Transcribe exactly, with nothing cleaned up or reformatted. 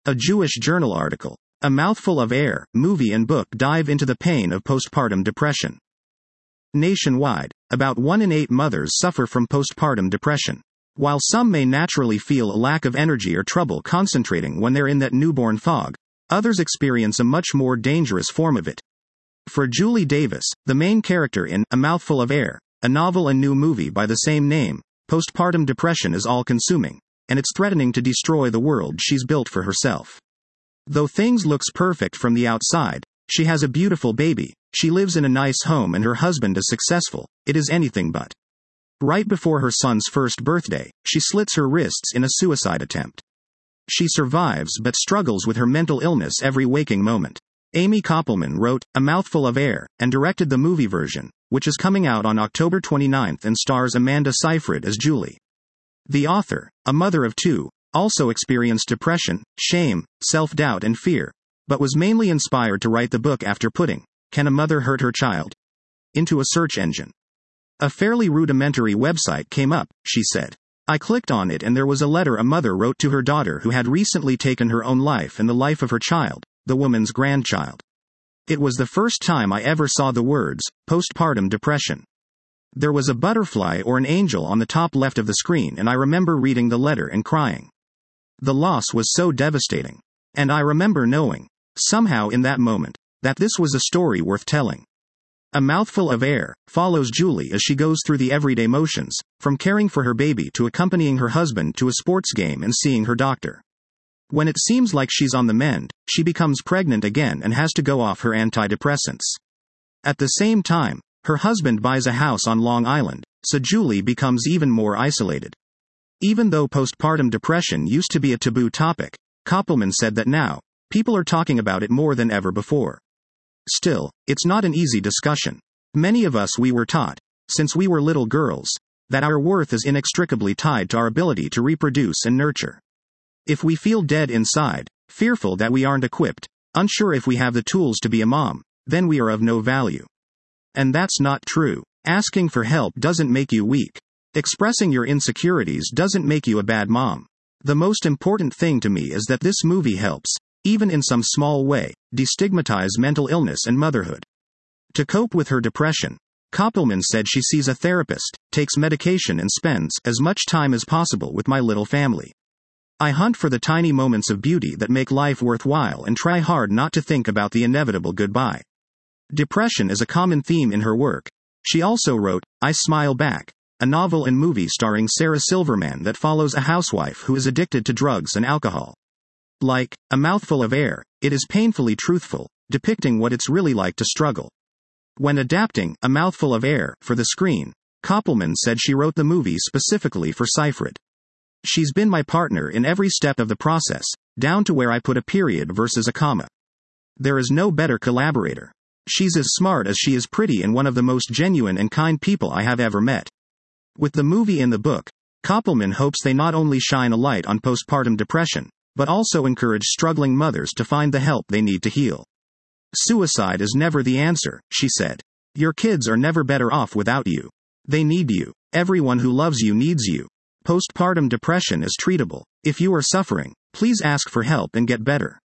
A Jewish journal article. A Mouthful of Air, movie and book dive into the pain of postpartum depression. Nationwide, about one in eight mothers suffer from postpartum depression. While some may naturally feel a lack of energy or trouble concentrating when they're in that newborn fog, others experience a much more dangerous form of it. For Julie Davis, the main character in A Mouthful of Air, a novel and new movie by the same name, postpartum depression is all-consuming, and it's threatening to destroy the world she's built for herself. Though things looks perfect from the outside, she has a beautiful baby, she lives in a nice home and her husband is successful, it is anything but. Right before her son's first birthday, she slits her wrists in a suicide attempt. She survives but struggles with her mental illness every waking moment. Amy Koppelman wrote A Mouthful of Air, and directed the movie version, which is coming out on October twenty-ninth and stars Amanda Seyfried as Julie. The author, a mother of two, also experienced depression, shame, self-doubt and fear, but was mainly inspired to write the book after putting, "Can a mother hurt her child?" into a search engine. A fairly rudimentary website came up, she said. I clicked on it and there was a letter a mother wrote to her daughter who had recently taken her own life and the life of her child, the woman's grandchild. It was the first time I ever saw the words, postpartum depression. There was a butterfly or an angel on the top left of the screen and I remember reading the letter and crying. The loss was so devastating. And I remember knowing, somehow in that moment, that this was a story worth telling. A Mouthful of Air follows Julie as she goes through the everyday motions, from caring for her baby to accompanying her husband to a sports game and seeing her doctor. When it seems like she's on the mend, she becomes pregnant again and has to go off her antidepressants. At the same time, her husband buys a house on Long Island, so Julie becomes even more isolated. Even though postpartum depression used to be a taboo topic, Koppelman said that now, people are talking about it more than ever before. Still, it's not an easy discussion. Many of us we were taught, since we were little girls, that our worth is inextricably tied to our ability to reproduce and nurture. If we feel dead inside, fearful that we aren't equipped, unsure if we have the tools to be a mom, then we are of no value. And that's not true. Asking for help doesn't make you weak. Expressing your insecurities doesn't make you a bad mom. The most important thing to me is that this movie helps, even in some small way, destigmatize mental illness and motherhood. To cope with her depression, Koppelman said she sees a therapist, takes medication and spends as much time as possible with my little family. I hunt for the tiny moments of beauty that make life worthwhile and try hard not to think about the inevitable goodbye. Depression is a common theme in her work. She also wrote, I Smile Back, a novel and movie starring Sarah Silverman that follows a housewife who is addicted to drugs and alcohol. Like A Mouthful of Air, it is painfully truthful, depicting what it's really like to struggle. When adapting A Mouthful of Air for the screen, Koppelman said she wrote the movie specifically for Seyfried. She's been my partner in every step of the process, down to where I put a period versus a comma. There is no better collaborator. She's as smart as she is pretty and one of the most genuine and kind people I have ever met. With the movie and the book, Koppelman hopes they not only shine a light on postpartum depression, but also encourage struggling mothers to find the help they need to heal. Suicide is never the answer, she said. Your kids are never better off without you. They need you. Everyone who loves you needs you. Postpartum depression is treatable. If you are suffering, please ask for help and get better.